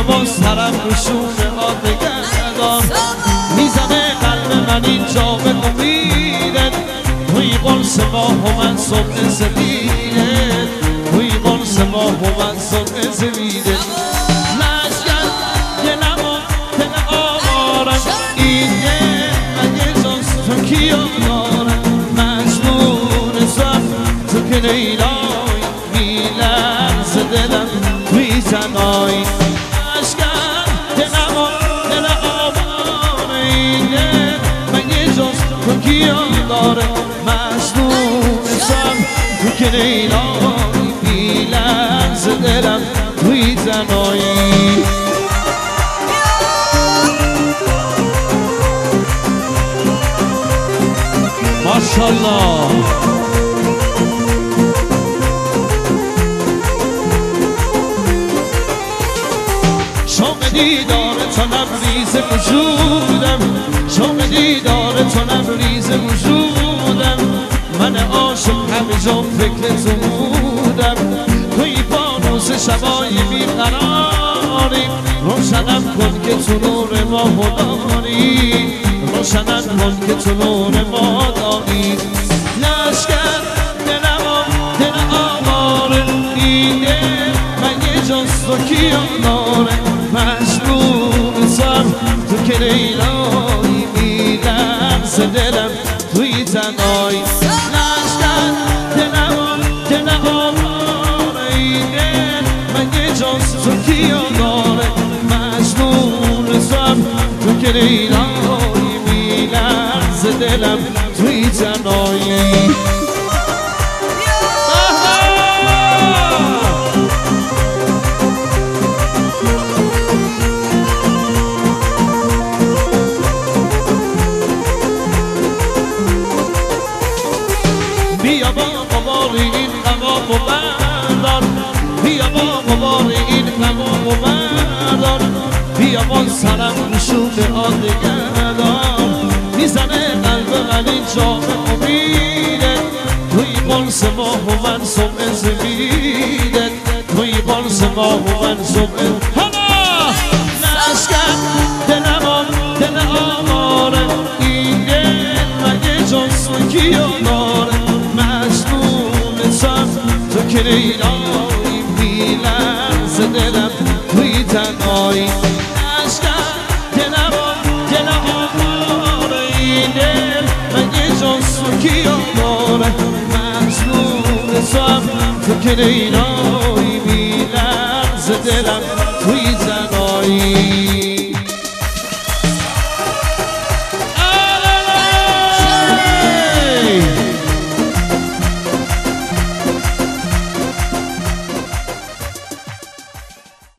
بیابان سرم نشون آدگردان میزنه قلب من اینجا به امیدت توی قرص ماه و من صبح زمینت توی قرص ماه و من صبح زمینت لشکر دلم و دل آوارم این مگه جز تو کیا دارم مجنون زم تو که لیلای میلرز دلم توی تنهایی لشکر دلم و دل آوارم این مگه جز تو کیا داره مجنون زم تو که لیلای میلرز دلم توی تنهایی ماشاءالله شوق دیدار تو لبریز وجودم شوق دیدار تو لبریز وجودم من عاشق همه جا فکر تو بودم توی فانوس شبای بیقراری روشنم کن که تو نور ما داری روشنم کن که تو نور ما داری لشکر دلم و دل آواره اینه مگه جز تو کیا داره مجنون سر تو که لیلایی میلرز دلم توی تنهایی لشکر دلم و دل آواره اینه مگه جز تو کیا داره مجنون سر تو که لیلایی میلرز دلم توی تنهایی بیا با غبار این غمام و بردار بیا با غبار این غمام و بردار بیا با سرم نشون آدگردان میزنه قلب من اینجا به امیدت توی قرص ماه و من صبح زمینت توی قرص ماه و من صبح هلا لشکر دلم و دل آواره این دل مگه جز تو کیا داره مجنون سر تو که لیلایی میلرز دلم توی تنهایی لشکر دلم و دل آواره این دل مگه جز تو کیا داره مجنون سر تو که لیلایی میلرز دلم